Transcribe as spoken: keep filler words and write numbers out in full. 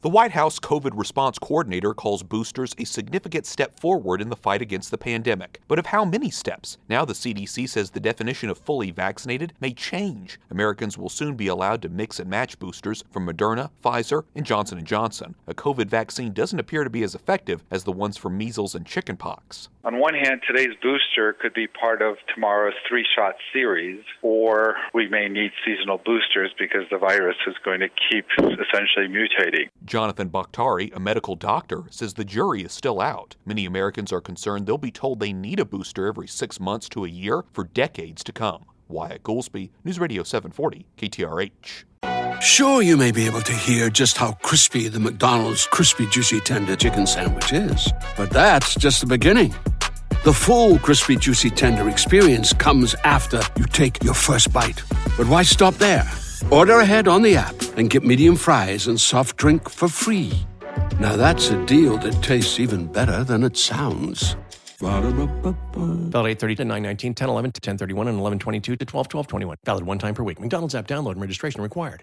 The White House COVID response coordinator calls boosters a significant step forward in the fight against the pandemic. But of how many steps? Now the C D C says the definition of fully vaccinated may change. Americans will soon be allowed to mix and match boosters from Moderna, Pfizer, and Johnson and Johnson. A COVID vaccine doesn't appear to be as effective as the ones for measles and chickenpox. On one hand, today's booster could be part of tomorrow's three-shot series, or we may need seasonal boosters because the virus is going to keep essentially mutating. Jonathan Bakhtari, a medical doctor, says the jury is still out. Many Americans are concerned they'll be told they need a booster every six months to a year for decades to come. Wyatt Goolsby, News Radio seven forty, K T R H. Sure, you may be able to hear just how crispy the McDonald's Crispy Juicy Tender Chicken Sandwich is, but that's just the beginning. The full Crispy Juicy Tender experience comes after you take your first bite. But why stop there? Order ahead on the app and get medium fries and soft drink for free. Now that's a deal that tastes even better than it sounds. Valid eight thirty to nine nineteen, ten eleven to ten thirty-one, and eleven twenty-two to twelve twelve twenty-one. Valid one time per week. McDonald's app download and registration required.